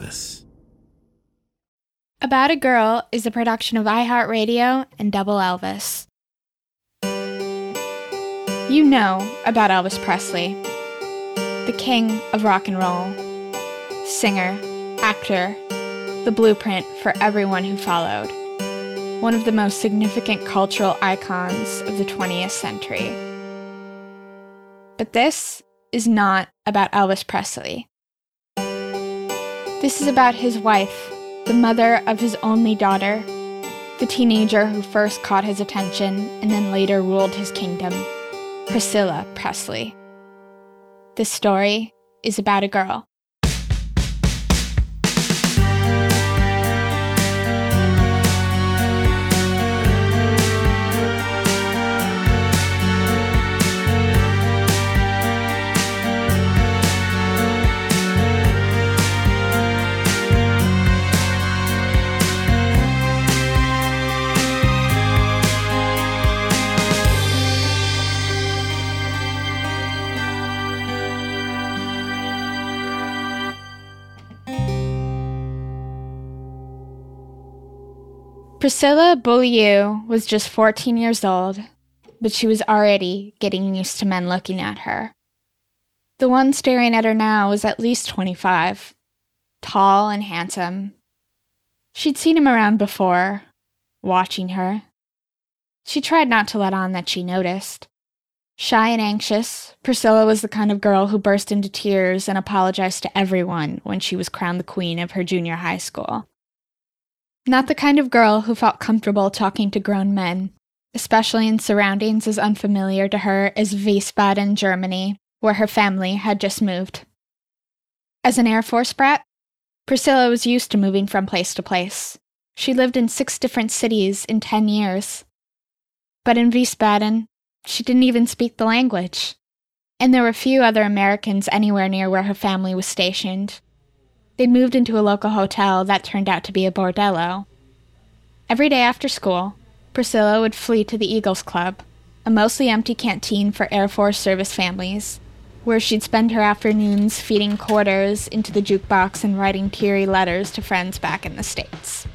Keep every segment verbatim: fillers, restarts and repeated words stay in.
Elvis. About a Girl is a production of iHeartRadio and Double Elvis. You know about Elvis Presley, the king of rock and roll, singer, actor, the blueprint for everyone who followed, one of the most significant cultural icons of the twentieth century. But this is not about Elvis Presley. This is about his wife, the mother of his only daughter, the teenager who first caught his attention and then later ruled his kingdom, Priscilla Presley. This story is about a girl. Priscilla Beaulieu was just fourteen years old, but she was already getting used to men looking at her. The one staring at her now was at least twenty-five, tall and handsome. She'd seen him around before, watching her. She tried not to let on that she noticed. Shy and anxious, Priscilla was the kind of girl who burst into tears and apologized to everyone when she was crowned the queen of her junior high school. Not the kind of girl who felt comfortable talking to grown men, especially in surroundings as unfamiliar to her as Wiesbaden, Germany, where her family had just moved. As an Air Force brat, Priscilla was used to moving from place to place. She lived in six different cities in ten years. But in Wiesbaden, she didn't even speak the language, and there were few other Americans anywhere near where her family was stationed. They moved into a local hotel that turned out to be a bordello. Every day after school, Priscilla would flee to the Eagles Club, a mostly empty canteen for Air Force service families, where she'd spend her afternoons feeding quarters into the jukebox and writing teary letters to friends back in the States.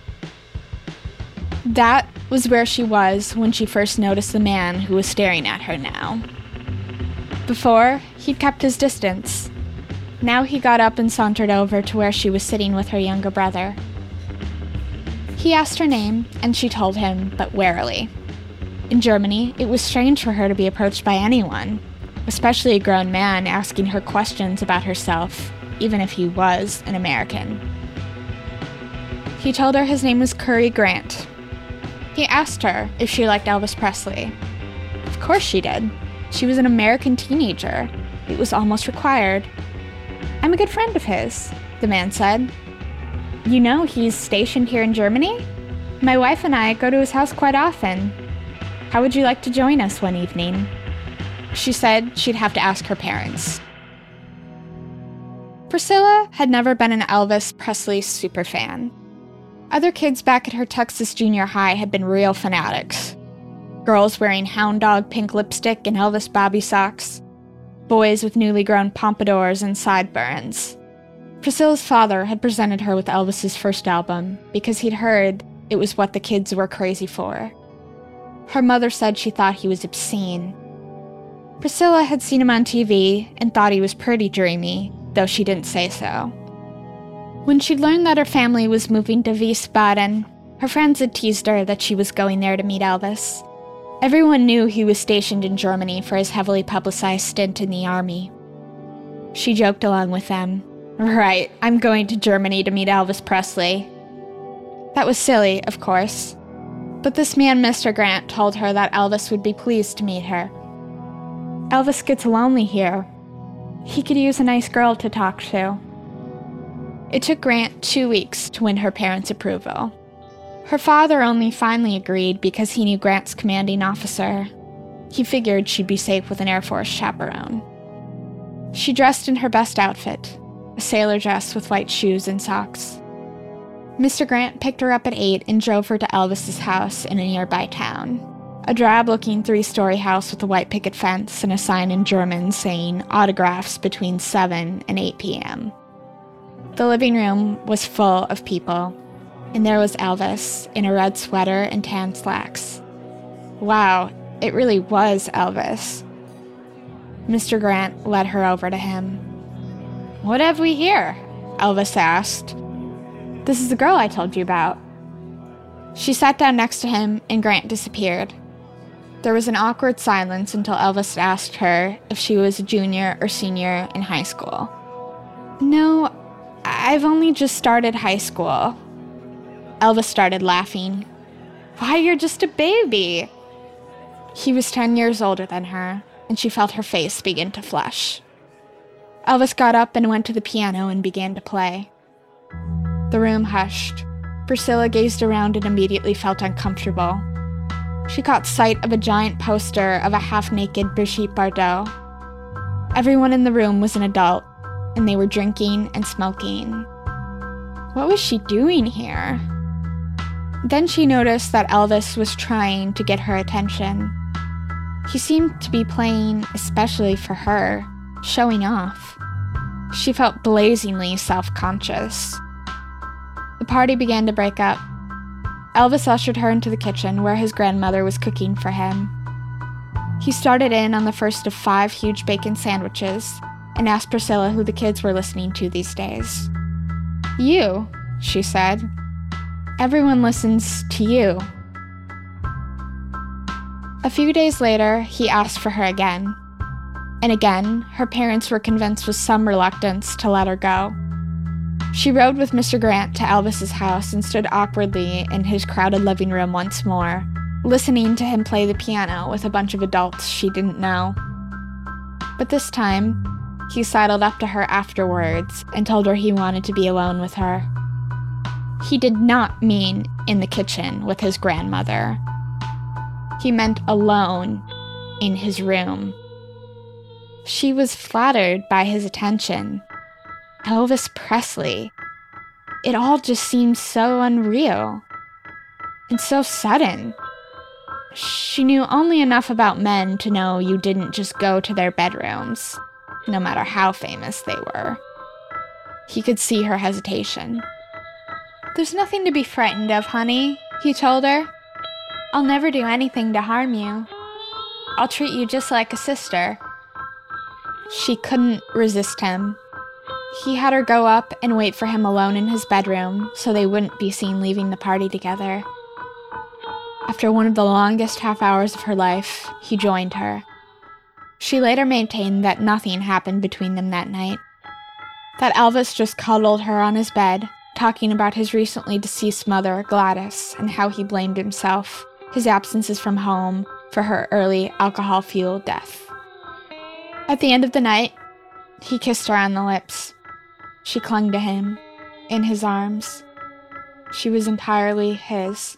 That was where she was when she first noticed the man who was staring at her now. Before, he'd kept his distance. Now he got up and sauntered over to where she was sitting with her younger brother. He asked her name, and she told him, but warily. In Germany, it was strange for her to be approached by anyone, especially a grown man asking her questions about herself, even if he was an American. He told her his name was Curry Grant. He asked her if she liked Elvis Presley. Of course she did. She was an American teenager. It was almost required. "I'm a good friend of his," the man said. "You know he's stationed here in Germany? My wife and I go to his house quite often. How would you like to join us one evening?" She said she'd have to ask her parents. Priscilla had never been an Elvis Presley superfan. Other kids back at her Texas junior high had been real fanatics. Girls wearing hound dog pink lipstick and Elvis bobby socks. Boys with newly grown pompadours and sideburns. Priscilla's father had presented her with Elvis's first album because he'd heard it was what the kids were crazy for. Her mother said she thought he was obscene. Priscilla had seen him on T V and thought he was pretty dreamy, though she didn't say so. When she'd learned that her family was moving to Wiesbaden, her friends had teased her that she was going there to meet Elvis. Everyone knew he was stationed in Germany for his heavily publicized stint in the army. She joked along with them. "Right, I'm going to Germany to meet Elvis Presley." That was silly, of course. But this man, Mister Grant, told her that Elvis would be pleased to meet her. Elvis gets lonely here. He could use a nice girl to talk to. It took Grant two weeks to win her parents' approval. Her father only finally agreed because he knew Grant's commanding officer. He figured she'd be safe with an Air Force chaperone. She dressed in her best outfit, a sailor dress with white shoes and socks. Mister Grant picked her up at eight and drove her to Elvis's house in a nearby town, a drab-looking three-story house with a white picket fence and a sign in German saying autographs between seven and eight p.m. The living room was full of people, and there was Elvis in a red sweater and tan slacks. Wow, it really was Elvis. Mister Grant led her over to him. "What have we here?" Elvis asked. "This is the girl I told you about." She sat down next to him, and Grant disappeared. There was an awkward silence until Elvis asked her if she was a junior or senior in high school. "No, I've only just started high school." Elvis started laughing. "Why, you're just a baby." He was ten years older than her, and she felt her face begin to flush. Elvis got up and went to the piano and began to play. The room hushed. Priscilla gazed around and immediately felt uncomfortable. She caught sight of a giant poster of a half-naked Brigitte Bardot. Everyone in the room was an adult, and they were drinking and smoking. What was she doing here? Then she noticed that Elvis was trying to get her attention. He seemed to be playing especially for her, showing off. She felt blazingly self-conscious. The party began to break up. Elvis ushered her into the kitchen where his grandmother was cooking for him. He started in on the first of five huge bacon sandwiches and asked Priscilla who the kids were listening to these days. "You," she said. "Everyone listens to you." A few days later, he asked for her again. And again, her parents were convinced with some reluctance to let her go. She rode with Mister Grant to Elvis's house and stood awkwardly in his crowded living room once more, listening to him play the piano with a bunch of adults she didn't know. But this time, he sidled up to her afterwards and told her he wanted to be alone with her. He did not mean in the kitchen with his grandmother. He meant alone in his room. She was flattered by his attention. Elvis Presley. It all just seemed so unreal. And so sudden. She knew only enough about men to know you didn't just go to their bedrooms, no matter how famous they were. He could see her hesitation. "There's nothing to be frightened of, honey," he told her. "I'll never do anything to harm you. I'll treat you just like a sister." She couldn't resist him. He had her go up and wait for him alone in his bedroom so they wouldn't be seen leaving the party together. After one of the longest half hours of her life, he joined her. She later maintained that nothing happened between them that night. That Elvis just cuddled her on his bed, talking about his recently deceased mother, Gladys, and how he blamed himself, his absences from home, for her early alcohol-fueled death. At the end of the night, he kissed her on the lips. She clung to him, in his arms. She was entirely his.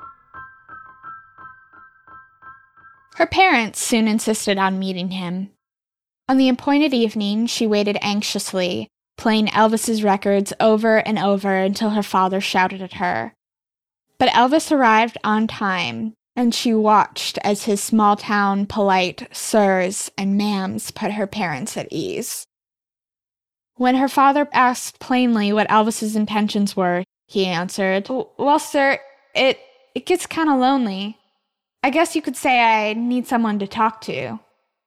Her parents soon insisted on meeting him. On the appointed evening, she waited anxiously, playing Elvis's records over and over until her father shouted at her. But Elvis arrived on time, and she watched as his small-town polite sirs and ma'ams put her parents at ease. When her father asked plainly what Elvis's intentions were, he answered, "Well, sir, it, it gets kind of lonely. I guess you could say I need someone to talk to."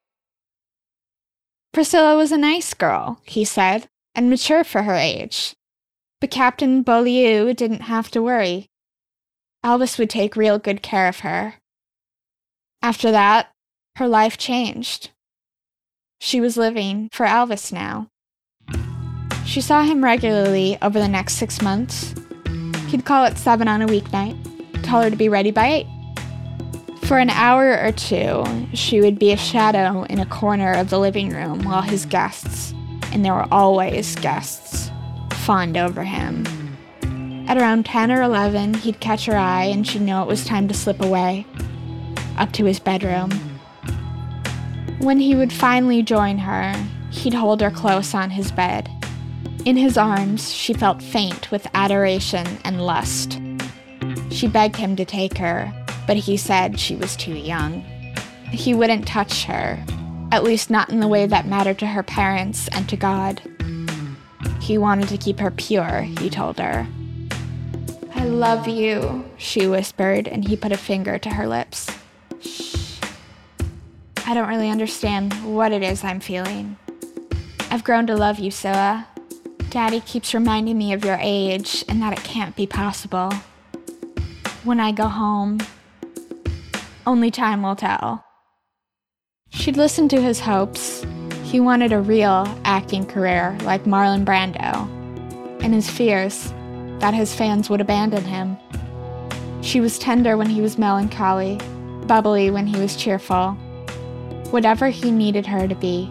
Priscilla was a nice girl, he said, and mature for her age. But Captain Beaulieu didn't have to worry. Elvis would take real good care of her. After that, her life changed. She was living for Elvis now. She saw him regularly over the next six months. He'd call at seven on a weeknight, tell her to be ready by eight. For an hour or two, she would be a shadow in a corner of the living room while his guests, and there were always guests, fawned over him. At around ten or eleven, he'd catch her eye and she'd know it was time to slip away, up to his bedroom. When he would finally join her, he'd hold her close on his bed. In his arms, she felt faint with adoration and lust. She begged him to take her, but he said she was too young. He wouldn't touch her, at least not in the way that mattered to her parents and to God. He wanted to keep her pure, he told her. "I love you," she whispered, and he put a finger to her lips. "Shh. I don't really understand what it is I'm feeling. I've grown to love you, Scylla. Daddy keeps reminding me of your age and that it can't be possible. When I go home, only time will tell." She'd listened to his hopes. He wanted a real acting career like Marlon Brando, and his fears that his fans would abandon him. She was tender when he was melancholy, bubbly when he was cheerful, whatever he needed her to be.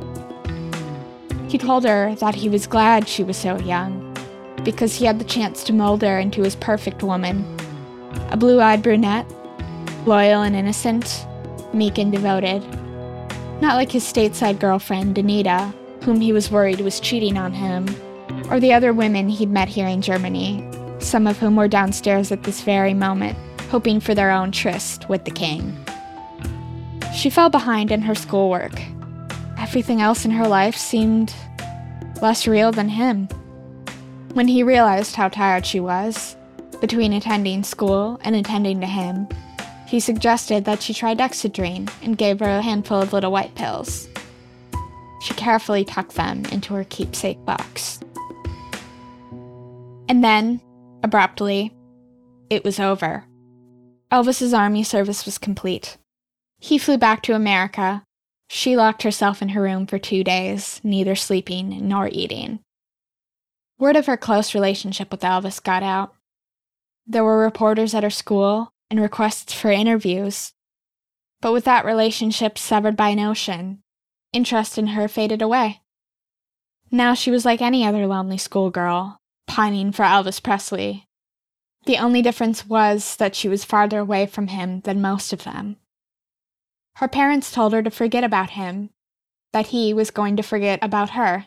He told her that he was glad she was so young, because he had the chance to mold her into his perfect woman, a blue-eyed brunette, loyal and innocent, meek and devoted. Not like his stateside girlfriend, Anita, whom he was worried was cheating on him, or the other women he'd met here in Germany, some of whom were downstairs at this very moment, hoping for their own tryst with the king. She fell behind in her schoolwork. Everything else in her life seemed less real than him. When he realized how tired she was, between attending school and attending to him, he suggested that she try Dexedrine and gave her a handful of little white pills. She carefully tucked them into her keepsake box. And then, abruptly, it was over. Elvis's army service was complete. He flew back to America. She locked herself in her room for two days, neither sleeping nor eating. Word of her close relationship with Elvis got out. There were reporters at her school and requests for interviews. But with that relationship severed by an ocean, interest in her faded away. Now she was like any other lonely schoolgirl, pining for Elvis Presley. The only difference was that she was farther away from him than most of them. Her parents told her to forget about him, that he was going to forget about her.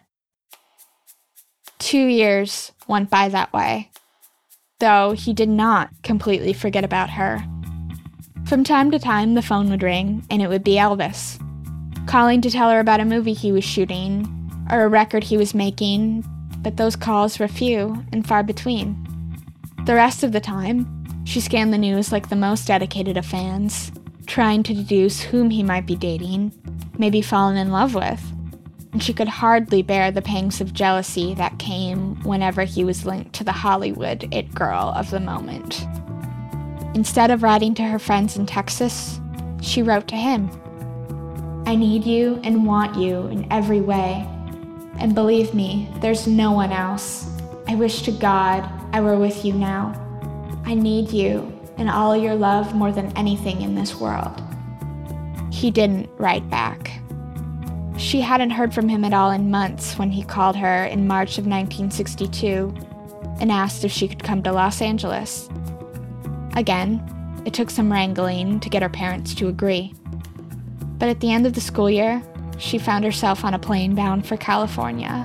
Two years went by that way, though he did not completely forget about her. From time to time, the phone would ring, and it would be Elvis, calling to tell her about a movie he was shooting, or a record he was making, but those calls were few and far between. The rest of the time, she scanned the news like the most dedicated of fans, trying to deduce whom he might be dating, maybe fallen in love with, and she could hardly bear the pangs of jealousy that came whenever he was linked to the Hollywood it girl of the moment. Instead of writing to her friends in Texas, she wrote to him. "I need you and want you in every way. And believe me, there's no one else. I wish to God I were with you now. I need you and all your love more than anything in this world." He didn't write back. She hadn't heard from him at all in months when he called her in March of nineteen sixty-two and asked if she could come to Los Angeles. Again, it took some wrangling to get her parents to agree. But at the end of the school year, she found herself on a plane bound for California.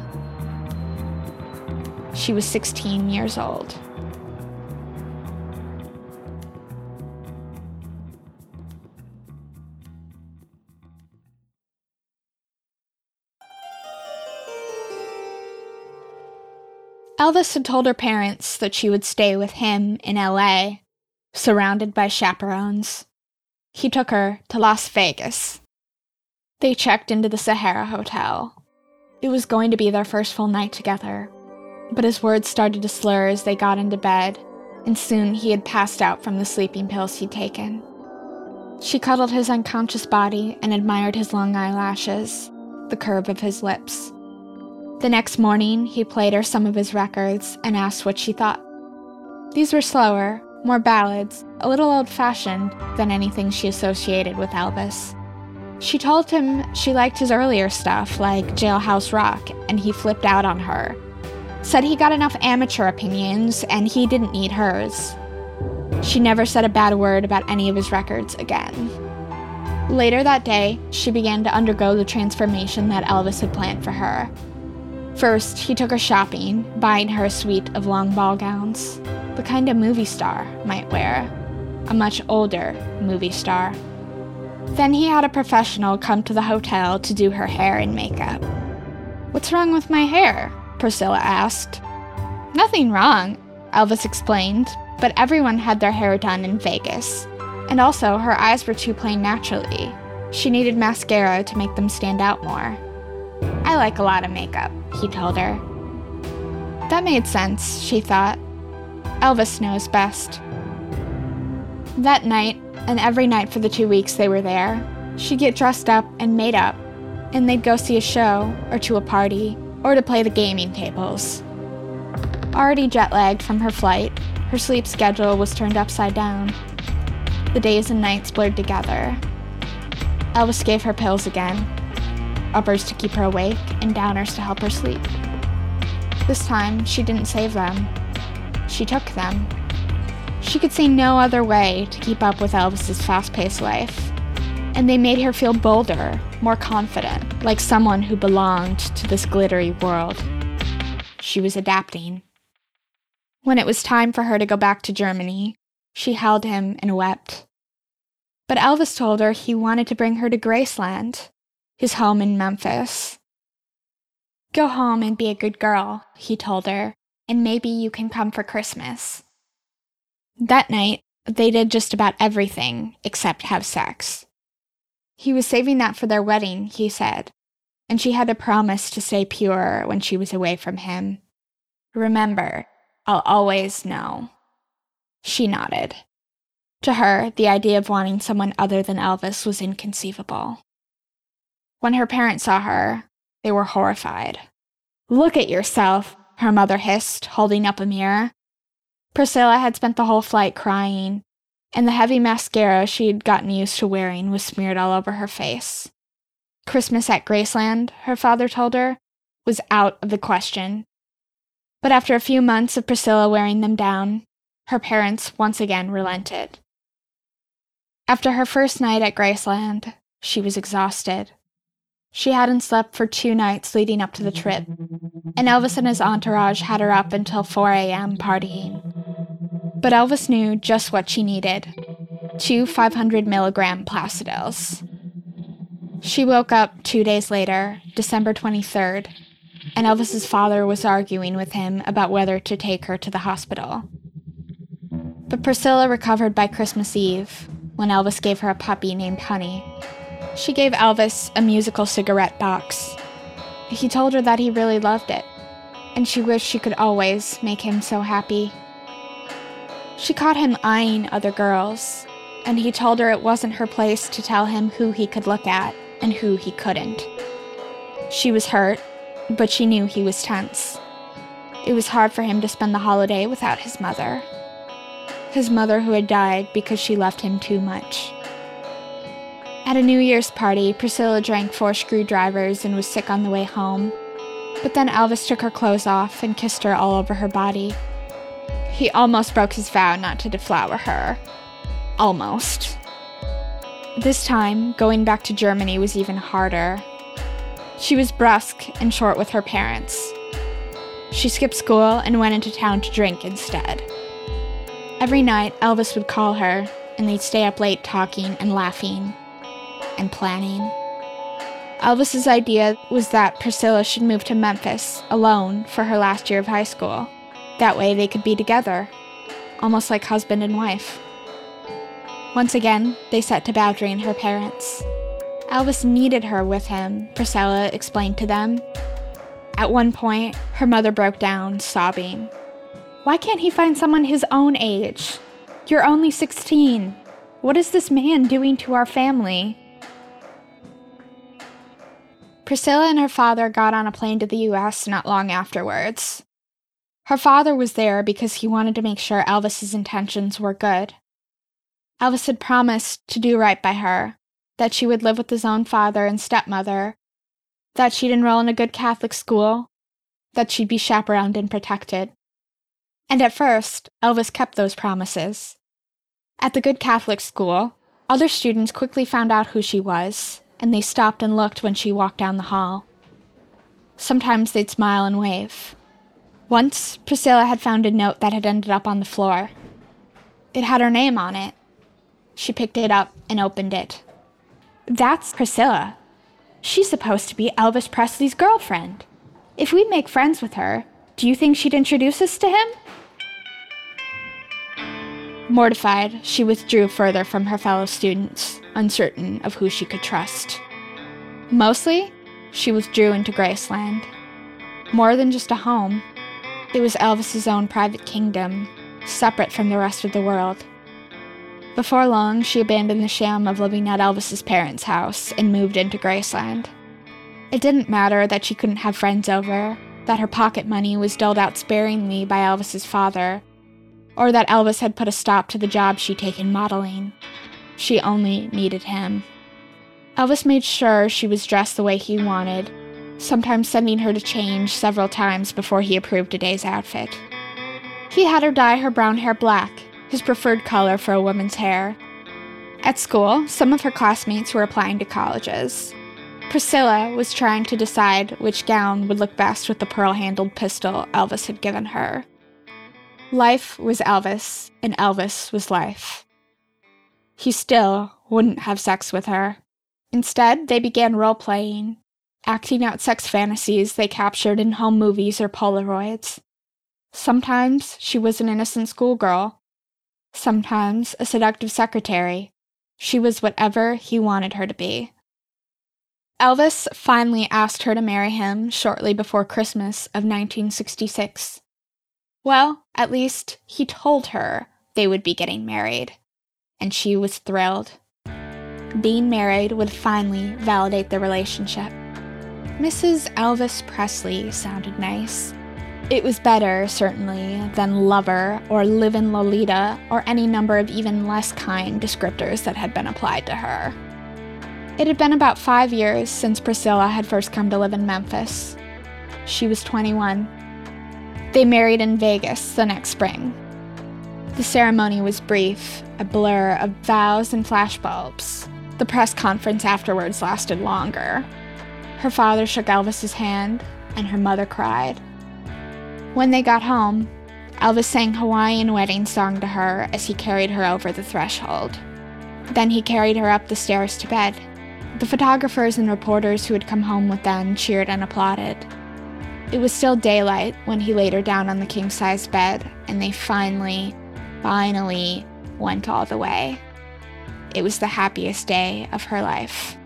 She was sixteen years old. Elvis had told her parents that she would stay with him in L A, surrounded by chaperones. He took her to Las Vegas. They checked into the Sahara Hotel. It was going to be their first full night together, but his words started to slur as they got into bed, and soon he had passed out from the sleeping pills he'd taken. She cuddled his unconscious body and admired his long eyelashes, the curve of his lips. The next morning, he played her some of his records and asked what she thought. These were slower, more ballads, a little old-fashioned than anything she associated with Elvis. She told him she liked his earlier stuff, like Jailhouse Rock, and he flipped out on her. Said he got enough amateur opinions, and he didn't need hers. She never said a bad word about any of his records again. Later that day, she began to undergo the transformation that Elvis had planned for her. First, he took her shopping, buying her a suite of long ball gowns, the kind a movie star might wear, a much older movie star. Then he had a professional come to the hotel to do her hair and makeup. "What's wrong with my hair?" Priscilla asked. Nothing wrong, Elvis explained, but everyone had their hair done in Vegas. And also, her eyes were too plain naturally. She needed mascara to make them stand out more. I like a lot of makeup, he told her. That made sense, she thought. Elvis knows best. That night, and every night for the two weeks they were there, she'd get dressed up and made up, and they'd go see a show, or to a party, or to play the gaming tables. Already jet-lagged from her flight, her sleep schedule was turned upside down. The days and nights blurred together. Elvis gave her pills again, uppers to keep her awake and downers to help her sleep. This time, she didn't save them. She took them. She could see no other way to keep up with Elvis's fast-paced life, and they made her feel bolder, more confident, like someone who belonged to this glittery world. She was adapting. When it was time for her to go back to Germany, she held him and wept. But Elvis told her he wanted to bring her to Graceland, his home in Memphis. Go home and be a good girl, he told her, and maybe you can come for Christmas. That night, they did just about everything except have sex. He was saving that for their wedding, he said, and she had to promise to stay pure when she was away from him. Remember, I'll always know. She nodded. To her, the idea of wanting someone other than Elvis was inconceivable. When her parents saw her, they were horrified. Look at yourself, her mother hissed, holding up a mirror. Priscilla had spent the whole flight crying, and the heavy mascara she had gotten used to wearing was smeared all over her face. Christmas at Graceland, her father told her, was out of the question. But after a few months of Priscilla wearing them down, her parents once again relented. After her first night at Graceland, she was exhausted. She hadn't slept for two nights leading up to the trip, and Elvis and his entourage had her up until four a.m. partying. But Elvis knew just what she needed, two five hundred milligram Placidels. She woke up two days later, December twenty-third, and Elvis's father was arguing with him about whether to take her to the hospital. But Priscilla recovered by Christmas Eve, when Elvis gave her a puppy named Honey. She gave Elvis a musical cigarette box. He told her that he really loved it, and she wished she could always make him so happy. She caught him eyeing other girls, and he told her it wasn't her place to tell him who he could look at and who he couldn't. She was hurt, but she knew he was tense. It was hard for him to spend the holiday without his mother. His mother who had died because she loved him too much. At a New Year's party, Priscilla drank four screwdrivers and was sick on the way home. But then Elvis took her clothes off and kissed her all over her body. He almost broke his vow not to deflower her. Almost. This time, going back to Germany was even harder. She was brusque and short with her parents. She skipped school and went into town to drink instead. Every night, Elvis would call her, and they'd stay up late talking and laughing and planning. Elvis's idea was that Priscilla should move to Memphis alone for her last year of high school. That way they could be together, almost like husband and wife. Once again, they set to badgering her parents. Elvis needed her with him, Priscilla explained to them. At one point, her mother broke down, sobbing. Why can't he find someone his own age? You're only sixteen. What is this man doing to our family? Priscilla and her father got on a plane to the U S not long afterwards. Her father was there because he wanted to make sure Elvis's intentions were good. Elvis had promised to do right by her, that she would live with his own father and stepmother, that she'd enroll in a good Catholic school, that she'd be chaperoned and protected. And at first, Elvis kept those promises. At the good Catholic school, other students quickly found out who she was, and they stopped and looked when she walked down the hall. Sometimes they'd smile and wave. Once, Priscilla had found a note that had ended up on the floor. It had her name on it. She picked it up and opened it. That's Priscilla. She's supposed to be Elvis Presley's girlfriend. If we make friends with her, do you think she'd introduce us to him? Mortified, she withdrew further from her fellow students, uncertain of who she could trust. Mostly, she withdrew into Graceland. More than just a home, it was Elvis's own private kingdom, separate from the rest of the world. Before long, she abandoned the sham of living at Elvis's parents' house and moved into Graceland. It didn't matter that she couldn't have friends over, that her pocket money was doled out sparingly by Elvis's father, or that Elvis had put a stop to the job she'd taken modeling. She only needed him. Elvis made sure she was dressed the way he wanted, sometimes sending her to change several times before he approved a day's outfit. He had her dye her brown hair black, his preferred color for a woman's hair. At school, some of her classmates were applying to colleges. Priscilla was trying to decide which gown would look best with the pearl-handled pistol Elvis had given her. Life was Elvis, and Elvis was life. He still wouldn't have sex with her. Instead, they began role-playing, acting out sex fantasies they captured in home movies or Polaroids. Sometimes she was an innocent schoolgirl. Sometimes a seductive secretary. She was whatever he wanted her to be. Elvis finally asked her to marry him shortly before Christmas of nineteen sixty-six. Well, at least he told her they would be getting married, and she was thrilled. Being married would finally validate the relationship. Missus Elvis Presley sounded nice. It was better, certainly, than lover or live-in Lolita or any number of even less kind descriptors that had been applied to her. It had been about five years since Priscilla had first come to live in Memphis. She was twenty-one. They married in Vegas the next spring. The ceremony was brief, a blur of vows and flashbulbs. The press conference afterwards lasted longer. Her father shook Elvis's hand, and her mother cried. When they got home, Elvis sang Hawaiian wedding song to her as he carried her over the threshold. Then he carried her up the stairs to bed. The photographers and reporters who had come home with them cheered and applauded. It was still daylight when he laid her down on the king-size bed, and they finally, finally went all the way. It was the happiest day of her life.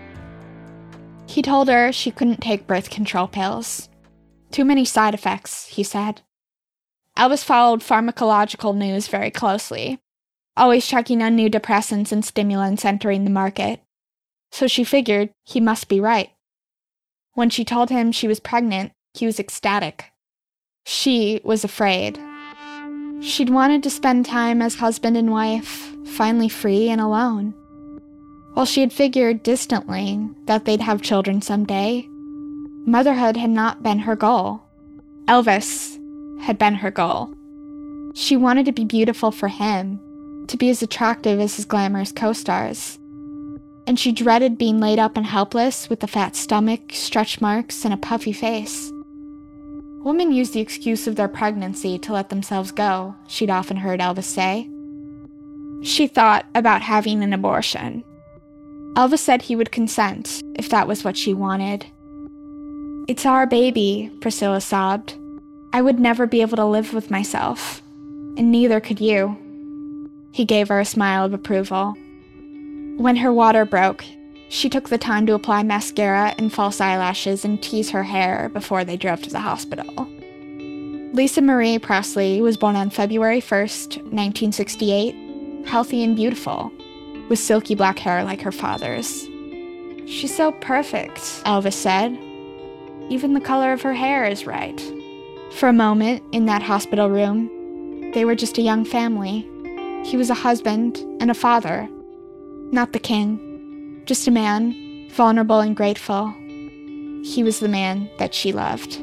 He told her she couldn't take birth control pills. Too many side effects, he said. Elvis followed pharmacological news very closely, always checking on new depressants and stimulants entering the market. So she figured he must be right. When she told him she was pregnant, he was ecstatic. She was afraid. She'd wanted to spend time as husband and wife, finally free and alone. While she had figured distantly that they'd have children someday, motherhood had not been her goal. Elvis had been her goal. She wanted to be beautiful for him, to be as attractive as his glamorous co-stars. And she dreaded being laid up and helpless with a fat stomach, stretch marks, and a puffy face. Women use the excuse of their pregnancy to let themselves go, she'd often heard Elvis say. She thought about having an abortion. Elvis said he would consent if that was what she wanted. "It's our baby," Priscilla sobbed. "I would never be able to live with myself, and neither could you." He gave her a smile of approval. When her water broke, she took the time to apply mascara and false eyelashes and tease her hair before they drove to the hospital. Lisa Marie Presley was born on February first, nineteen sixty-eight, healthy and beautiful, with silky black hair like her father's. "She's so perfect," Elvis said. "Even the color of her hair is right." For a moment, in that hospital room, they were just a young family. He was a husband and a father. Not the king, just a man, vulnerable and grateful. He was the man that she loved.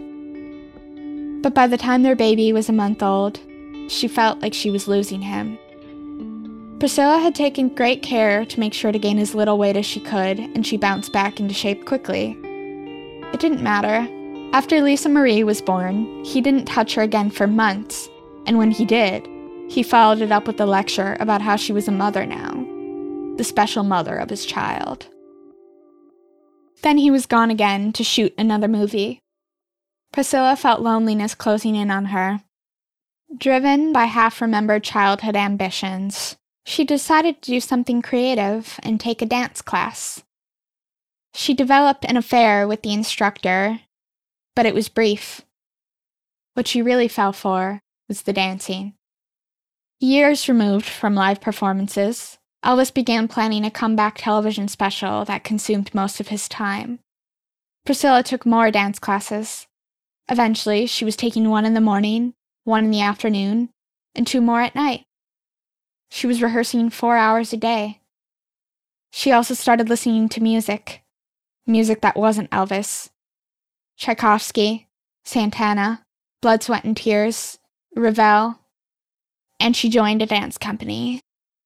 But by the time their baby was a month old, she felt like she was losing him. Priscilla had taken great care to make sure to gain as little weight as she could, and she bounced back into shape quickly. It didn't matter. After Lisa Marie was born, he didn't touch her again for months, and when he did, he followed it up with a lecture about how she was a mother now. The special mother of his child. Then he was gone again to shoot another movie. Priscilla felt loneliness closing in on her. Driven by half-remembered childhood ambitions, she decided to do something creative and take a dance class. She developed an affair with the instructor, but it was brief. What she really fell for was the dancing. Years removed from live performances, Elvis began planning a comeback television special that consumed most of his time. Priscilla took more dance classes. Eventually, she was taking one in the morning, one in the afternoon, and two more at night. She was rehearsing four hours a day. She also started listening to music, music that wasn't Elvis. Tchaikovsky, Santana, Blood, Sweat, and Tears, Ravel, and she joined a dance company.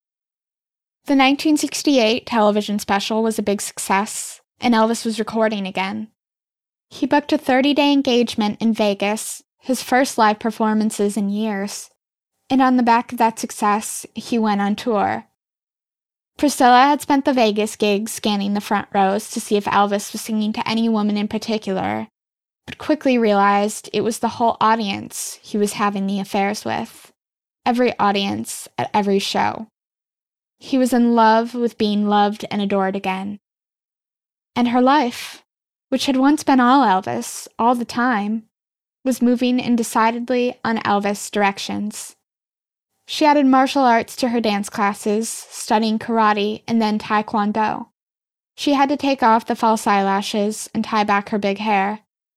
The nineteen sixty-eight television special was a big success, and Elvis was recording again. He booked a thirty-day engagement in Vegas, his first live performances in years, and on the back of that success, he went on tour. Priscilla had spent the Vegas gigs scanning the front rows to see if Elvis was singing to any woman in particular, but quickly realized it was the whole audience he was having the affairs with. Every audience at every show. He was in love with being loved and adored again. And her life, which had once been all Elvis, all the time, was moving in decidedly un-Elvis directions. She added martial arts to her dance classes, studying karate and then taekwondo. She had to take off the false eyelashes and tie back her big hair.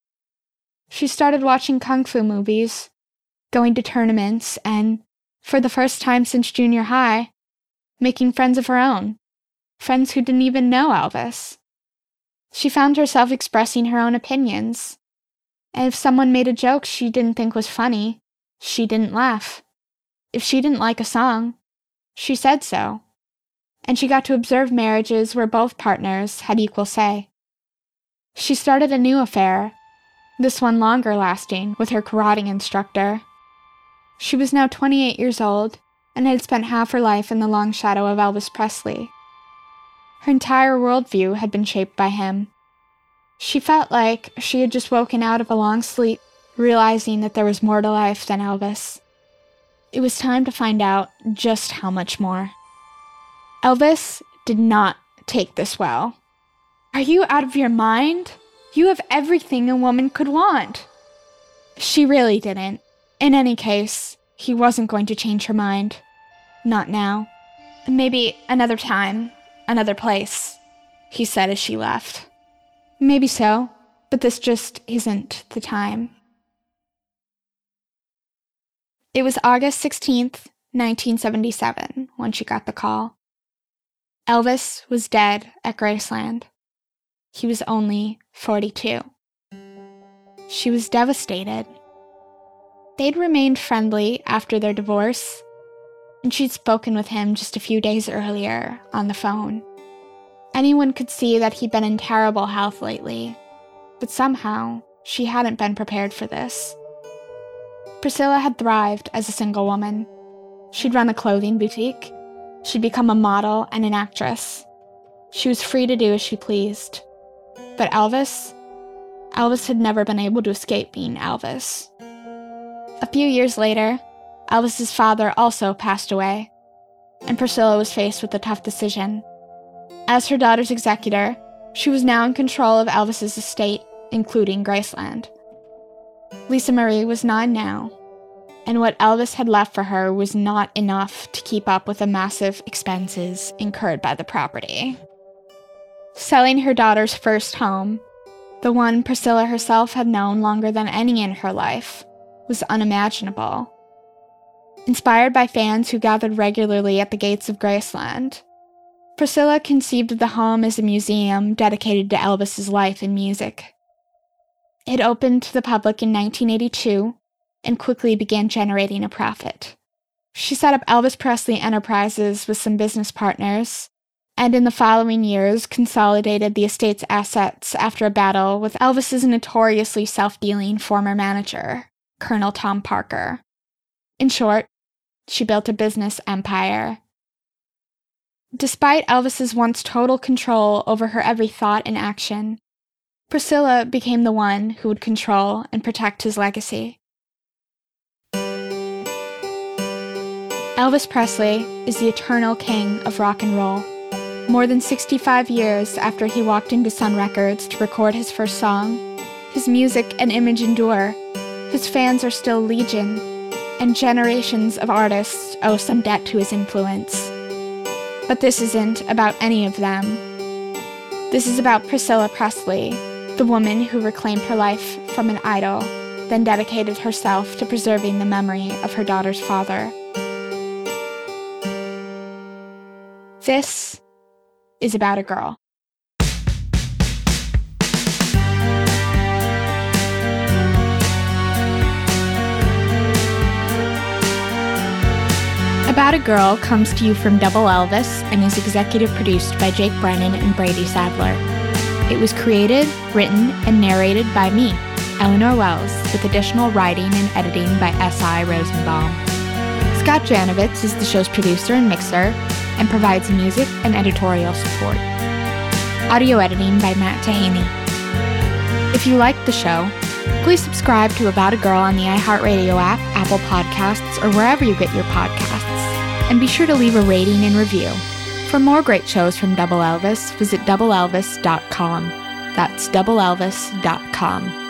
She started watching kung fu movies, going to tournaments, and, for the first time since junior high, making friends of her own, friends who didn't even know Elvis. She found herself expressing her own opinions, and if someone made a joke she didn't think was funny, she didn't laugh. If she didn't like a song, she said so, and she got to observe marriages where both partners had equal say. She started a new affair, this one longer lasting, with her karate instructor. She was now twenty-eight years old and had spent half her life in the long shadow of Elvis Presley. Her entire worldview had been shaped by him. She felt like she had just woken out of a long sleep, realizing that there was more to life than Elvis. It was time to find out just how much more. Elvis did not take this well. "Are you out of your mind? You have everything a woman could want." She really didn't. In any case, he wasn't going to change her mind. Not now. "Maybe another time, another place," he said as she left. "Maybe so, but this just isn't the time." It was August sixteenth, nineteen seventy-seven, when she got the call. Elvis was dead at Graceland. He was only forty-two. She was devastated. They'd remained friendly after their divorce, and she'd spoken with him just a few days earlier on the phone. Anyone could see that he'd been in terrible health lately, but somehow she hadn't been prepared for this. Priscilla had thrived as a single woman. She'd run a clothing boutique. She'd become a model and an actress. She was free to do as she pleased. But Elvis? Elvis had never been able to escape being Elvis. A few years later, Elvis's father also passed away, and Priscilla was faced with a tough decision. As her daughter's executor, she was now in control of Elvis's estate, including Graceland. Lisa Marie was nine now, and what Elvis had left for her was not enough to keep up with the massive expenses incurred by the property. Selling her daughter's first home, the one Priscilla herself had known longer than any in her life, was unimaginable. Inspired by fans who gathered regularly at the gates of Graceland, Priscilla conceived of the home as a museum dedicated to Elvis's life and music. It opened to the public in nineteen eighty-two and quickly began generating a profit. She set up Elvis Presley Enterprises with some business partners, and in the following years consolidated the estate's assets after a battle with Elvis's notoriously self-dealing former manager, Colonel Tom Parker. In short, she built a business empire. Despite Elvis's once total control over her every thought and action, Priscilla became the one who would control and protect his legacy. Elvis Presley is the eternal king of rock and roll. More than sixty-five years after he walked into Sun Records to record his first song, his music and image endure. His fans are still legion, and generations of artists owe some debt to his influence. But this isn't about any of them. This is about Priscilla Presley, the woman who reclaimed her life from an idol, then dedicated herself to preserving the memory of her daughter's father. This is about a girl. About a Girl comes to you from Double Elvis and is executive produced by Jake Brennan and Brady Sadler. It was created, written, and narrated by me, Eleanor Wells, with additional writing and editing by S I Rosenbaum. Scott Janovitz is the show's producer and mixer, and provides music and editorial support. Audio editing by Matt Tahaney. If you liked the show, please subscribe to About a Girl on the iHeartRadio app, Apple Podcasts, or wherever you get your podcasts. And be sure to leave a rating and review. For more great shows from Double Elvis, visit double elvis dot com. That's double elvis dot com.